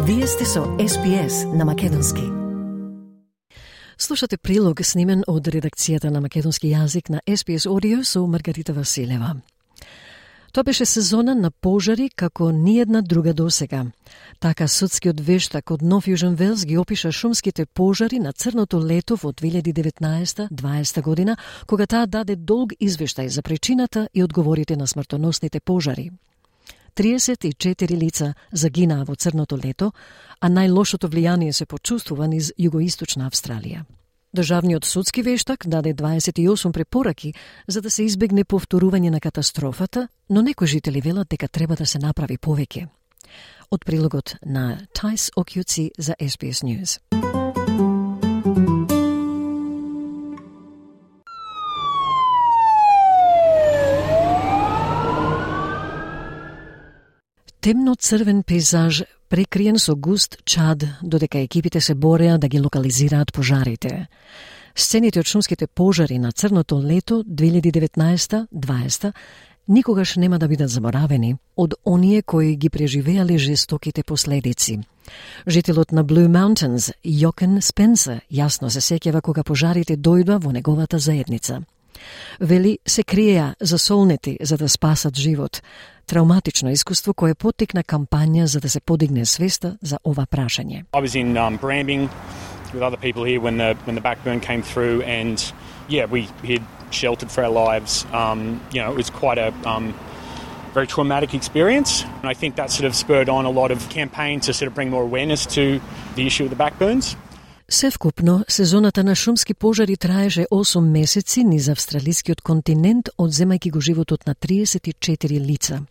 Вие сте со SPS на Македонски. Слушате прилог снимен од редакцијата на македонски јазик на SPS Audio со Маргарита Василева. Тоа беше сезона на пожари како ниедна друга досега. Така судскиот вештак од Нов Јужен Велс ги опиша шумските пожари на Црното лето во 2019-2020 година, кога таа даде долг извештај за причината и одговорите на смртоносните пожари. 34 лица загинаа во Црното лето, а најлошото влијание се почувствува низ југоисточна Австралија. Државниот судски вештак даде 28 препораки за да се избегне повторување на катастрофата, но некои жители велат дека треба да се направи повеќе. Од прилогот на Тајс Окјуци за SBS News. Темно-црвен пейзаж прекриен со густ чад, додека екипите се бореа да ги локализираат пожарите. Сцените од шумските пожари на Црното лето 2019-2020 никогаш нема да бидат заборавени од оние кои ги преживеале жестоките последици. Жителот на Blue Mountains, Јокен Спенсер, јасно се сеќава кога пожарите дојдоа во неговата заедница. Вели, се криеа засолнети за да спасат живот. Травматично искуство кое поттикна кампања за да се подигне свеста за ова прашање. I was in Brambing with other people here when the backburn came through, and we had sheltered for our lives. It was quite a very traumatic experience, and I think that sort of spurred on a lot of campaigns to sort of bring more awareness to the issue of the backburns. Севкупно, сезоната на шумски пожари траеше 8 месеци низ австралискиот континент, одземајќи го животот на 34 лица.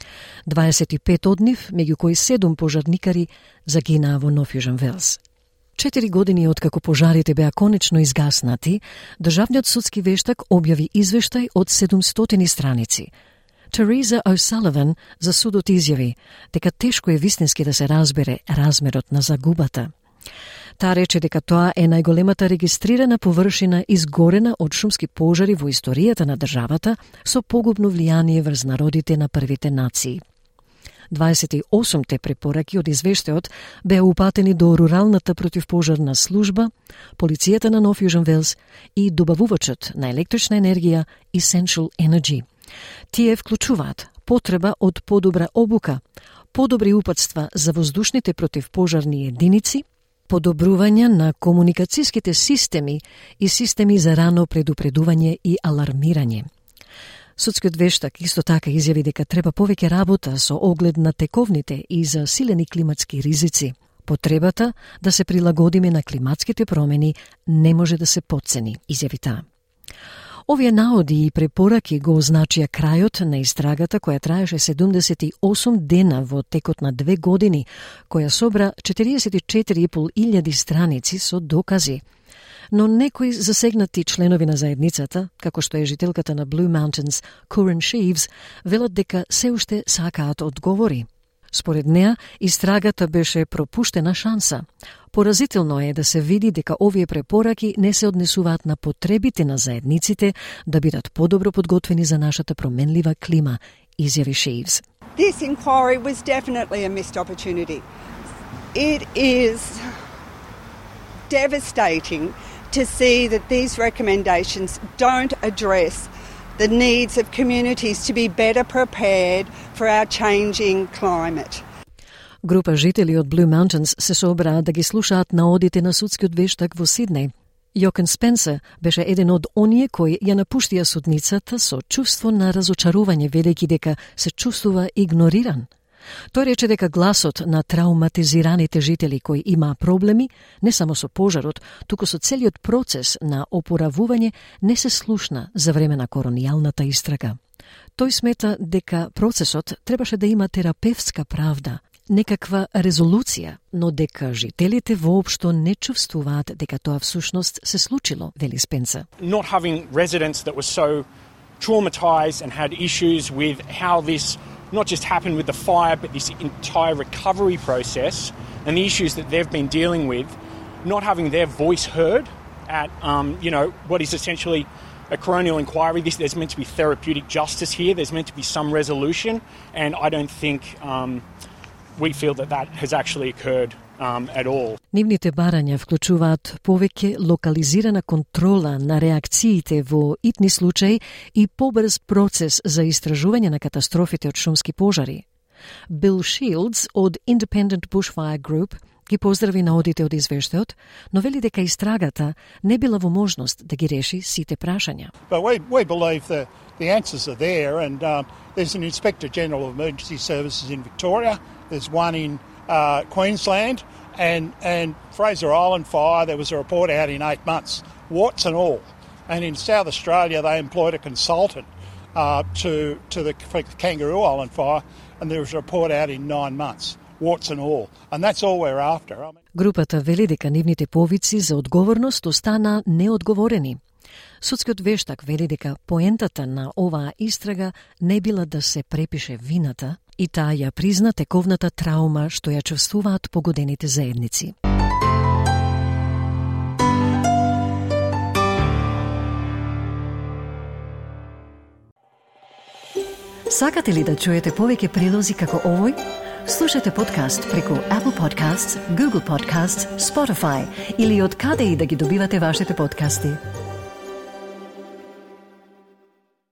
25 од нив, меѓу кои 7 пожарникари, загинаа во Нов Јужен Велс. 4 години откако пожарите беа конечно изгаснати, државниот судски вештак објави извештај од 700 страници. Тереза О'Саливан за судот изјави дека тешко е вистински да се разбере размерот на загубата. Таа рече дека тоа е најголемата регистрирана површина изгорена од шумски пожари во историјата на државата со погубно влијание врз народите на првите нации. 28 препораки од извештајот беа упатени до руралната противпожарна служба, полицијата на Нов Јужен Велс и добавувачот на електрична енергија Essential Energy. Тие вклучуваат потреба од подобра обука, подобри упатства за воздушните противпожарни единици, подобрување на комуникацијските системи и системи за рано предупредување и алармирање. Судскиот вештак исто така изјави дека треба повеќе работа со оглед на тековните и засилени климатски ризици. Потребата да се прилагодиме на климатските промени не може да се потцени, изјави таа. Овие наоди и препораки го означија крајот на истрагата која траеше 78 дена во текот на 2 години, која собра 44.500 страници со докази. Но некои засегнати членови на заедницата, како што е жителката на Blue Mountains, Corinne Sheaves, велат дека се уште сакаат одговори. Според неа, истрагата беше пропуштена шанса. Поразително е да се види дека овие препораки не се однесуваат на потребите на заедниците да бидат подобро подготвени за нашата променлива клима, изјави Sheaves. This inquiry was definitely a missed opportunity. It is devastating to see that these recommendations don't address the needs of communities to be better prepared for our changing climate. Група жители од Blue Mountains се собраа да ги слушаат наодите на судскиот вештак во Сиднеј. Јокен Спенсер беше еден од оние кои ја напуштија судницата со чувство на разочарување, ведејќи дека се чувствува игнориран. Тој рече дека гласот на травматизираните жители кои имаа проблеми не само со пожарот, туку со целиот процес на опоравување не се слушна за време на колонијалната истрага. Тој смета дека процесот требаше да има терапевтска правда, некаква резолуција, но дека жителите воопшто не чувствуваат дека тоа всушност се случило, вели Спенсер. Not having residents that were so traumatized and had issues with how this not just happened with the fire, but this entire recovery process and the issues that they've been dealing with, not having their voice heard at, what is essentially a coronial inquiry. There's meant to be therapeutic justice here. There's meant to be some resolution, and I don't think we feel that has actually occurred at all. Нивните барања вклучуваат повеќе локализирана контрола на реакциите во итни случаи и побрз процес за истражување на катастрофите од шумски пожари. Bill Shields од Independent Bushfire Group ги поздрави наодите од извештајот, но вели дека истрагата не била во можност да ги реши сите прашања. But we believe the answers are there, and there's an Inspector General of Emergency Services in Victoria, there's one in Queensland, and Fraser Island fire, there was a report out in 8 months, warts and all. And in South Australia, they employed a consultant to the Kangaroo Island fire, and there was a report out in 9 months. Warts and all. And that's all we're after. Групата вели дека нивните повици за одговорност остана неодговорени. Судскиот вештак вели дека поентата на оваа истрага не била да се препише вината и таа ја призна тековната траума што ја чувствуваат погодените заедници. Сакате ли да чуете повеќе прилози како овој? Слушате подкаст преку Apple Podcasts, Google Podcasts, Spotify или од каде и да ги добивате вашите подкасти.